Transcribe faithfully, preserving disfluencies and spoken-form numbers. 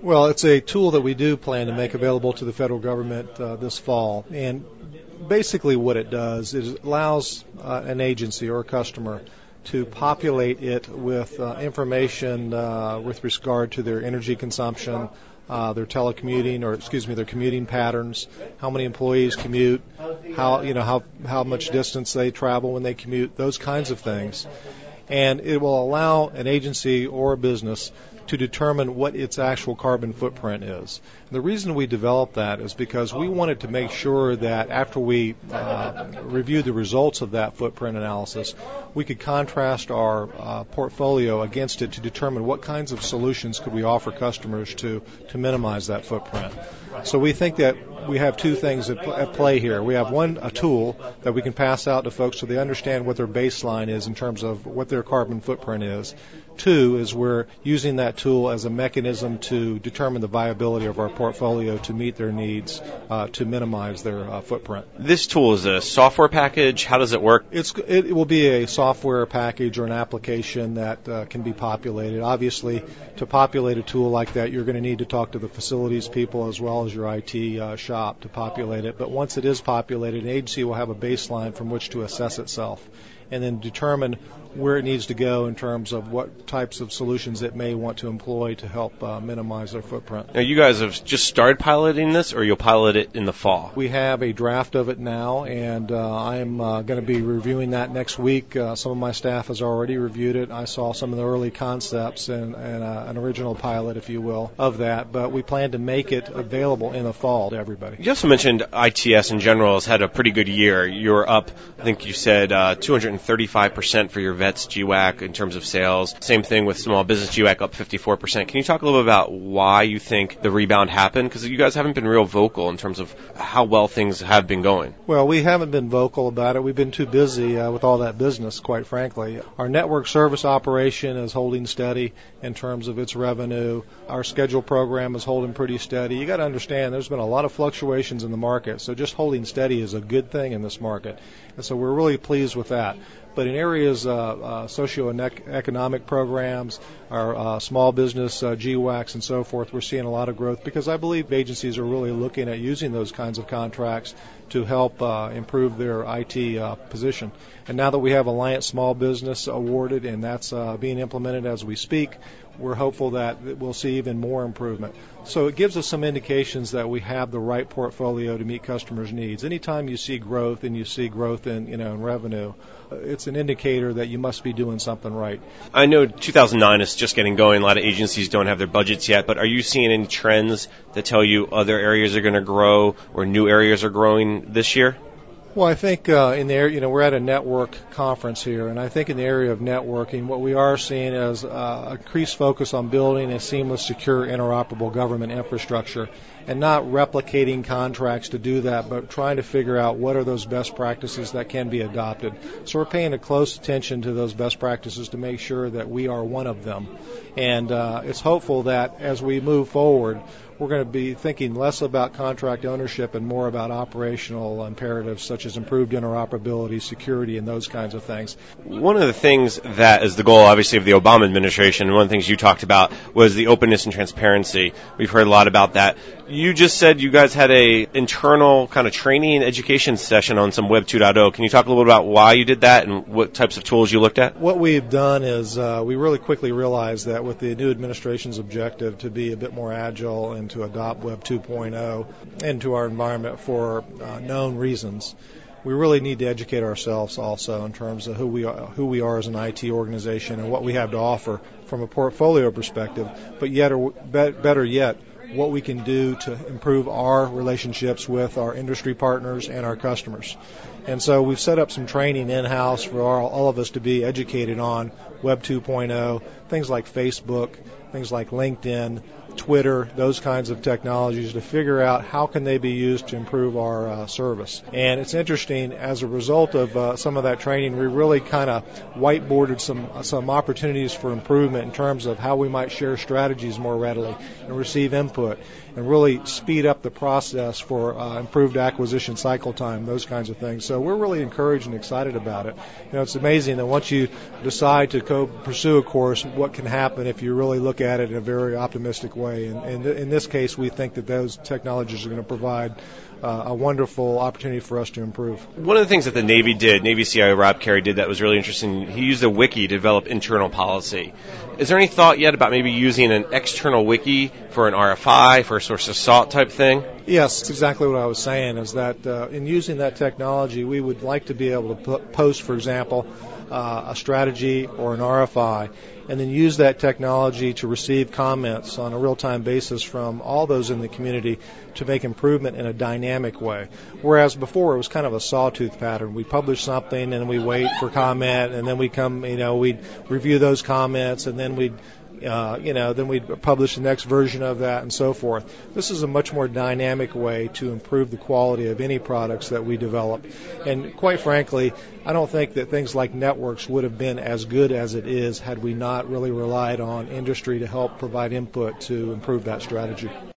Well, it's a tool that we do plan to make available to the federal government uh, this fall. And basically what it does is it allows uh, an agency or a customer to populate it with uh, information uh, with regard to their energy consumption, uh, their telecommuting, or excuse me, their commuting patterns, how many employees commute, how you know how how much distance they travel when they commute, those kinds of things. And it will allow an agency or a business to determine what its actual carbon footprint is. And the reason we developed that is because we wanted to make sure that after we uh, reviewed the results of that footprint analysis, we could contrast our uh, portfolio against it to determine what kinds of solutions could we offer customers to, to minimize that footprint. So we think that we have two things at, at play here. We have one, a tool that we can pass out to folks so they understand what their baseline is in terms of what their carbon footprint is. Two is we're using that tool as a mechanism to determine the viability of our portfolio to meet their needs, uh, to minimize their uh, footprint. This tool is a software package. How does it work? It's, it will be a software package or an application that uh, can be populated. Obviously, to populate a tool like that, you're going to need to talk to the facilities people as well as your I T uh, shop to populate it. But once it is populated, an agency will have a baseline from which to assess itself and then determine where it needs to go in terms of what types of solutions it may want to employ to help uh, minimize their footprint. Now, you guys have just started piloting this, or you'll pilot it in the fall? We have a draft of it now, and uh, I am uh, going to be reviewing that next week. Uh, some of my staff has already reviewed it. I saw some of the early concepts and, and uh, an original pilot, if you will, of that, but we plan to make it available in the fall to everybody. You also mentioned I T S in general has had a pretty good year. You're up, I think you said, uh, two hundred thirty-five percent for your Vets G WAC in terms of sales. Same thing with small business G WAC, up fifty-four percent. Can you talk a little bit about why you think the rebound happened? Because you guys haven't been real vocal in terms of how well things have been going. Well, we haven't been vocal about it. We've been too busy uh, with all that business, quite frankly. Our network service operation is holding steady in terms of its revenue. Our schedule program is holding pretty steady. You got to understand there's been a lot of fluctuations in the market, so just holding steady is a good thing in this market. And so we're really pleased with that. But in areas, uh, uh, socio-economic programs, our uh, small business uh, G WACs and so forth, we're seeing a lot of growth because I believe agencies are really looking at using those kinds of contracts to help uh, improve their I T uh, position. And now that we have Alliance Small Business awarded and that's uh, being implemented as we speak, we're hopeful that we'll see even more improvement. So it gives us some indications that we have the right portfolio to meet customers' needs. Anytime you see growth and you see growth in, you know, in revenue, it's an indicator that you must be doing something right. I know two thousand nine is just getting going. A lot of agencies don't have their budgets yet, but are you seeing any trends that tell you other areas are going to grow or new areas are growing this year? Well, I think uh, in the area, you know, we're at a network conference here, and I think in the area of networking, what we are seeing is uh, increased focus on building a seamless, secure, interoperable government infrastructure, and not replicating contracts to do that, but trying to figure out what are those best practices that can be adopted. So we're paying a close attention to those best practices to make sure that we are one of them. And uh, it's hopeful that as we move forward, we're going to be thinking less about contract ownership and more about operational imperatives such as improved interoperability, security, and those kinds of things. One of the things that is the goal, obviously, of the Obama administration, and one of the things you talked about was the openness and transparency. We've heard a lot about that. You just said you guys had a internal kind of training and education session on some Web two point oh. Can you talk a little bit about why you did that and what types of tools you looked at? What we've done is uh, we really quickly realized that with the new administration's objective to be a bit more agile and to adopt Web two point oh into our environment for uh, known reasons, we really need to educate ourselves also in terms of who we are, who we are as an I T organization and what we have to offer from a portfolio perspective, but yet, or better yet, what we can do to improve our relationships with our industry partners and our customers. And so we've set up some training in-house for all, all of us to be educated on Web two point oh, things like Facebook, things like LinkedIn, Twitter, those kinds of technologies to figure out how can they be used to improve our uh, service. And it's interesting, as a result of uh, some of that training, we really kind of whiteboarded some some opportunities for improvement in terms of how we might share strategies more readily and receive input and really speed up the process for uh, improved acquisition cycle time, those kinds of things. So we're really encouraged and excited about it. You know, it's amazing that once you decide to go pursue a course, what can happen if you really look at it in a very optimistic way. And, and in this case, we think that those technologies are going to provide uh, a wonderful opportunity for us to improve. One of the things that the Navy did, Navy C I O Rob Carey did that was really interesting. He used a wiki to develop internal policy. Is there any thought yet about maybe using an external wiki for an R F I, for a source of salt type thing? Yes, that's exactly what I was saying, is that uh, in using that technology, we would like to be able to p- post, for example, uh, a strategy or an R F I, and then use that technology to receive comments on a real-time basis from all those in the community to make improvement in a dynamic way. Whereas before it was kind of a sawtooth pattern. We publish something and we wait for comment, and then we come, you know, we'd review those comments, and then we'd Uh, you know, then we'd publish the next version of that and so forth. This is a much more dynamic way to improve the quality of any products that we develop. And quite frankly, I don't think that things like networks would have been as good as it is had we not really relied on industry to help provide input to improve that strategy.